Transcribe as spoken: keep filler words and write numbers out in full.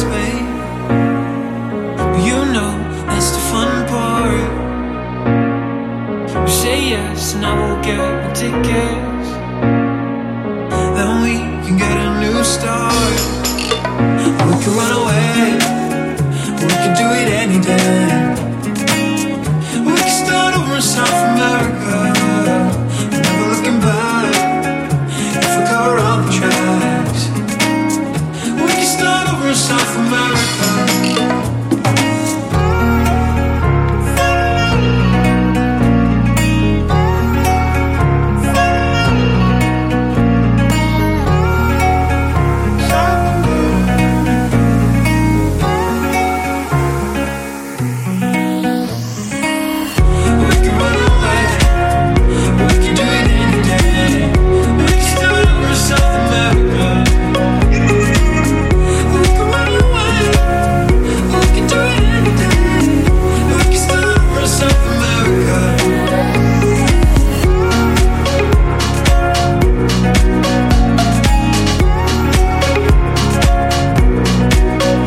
babe. But you know that's the fun part. You say yes and I will get the tickets. Then we can get a new start. We can run away, we can do it any day. We can start over in South America, never looking back. If we cover all the tracks, we can start over in South America.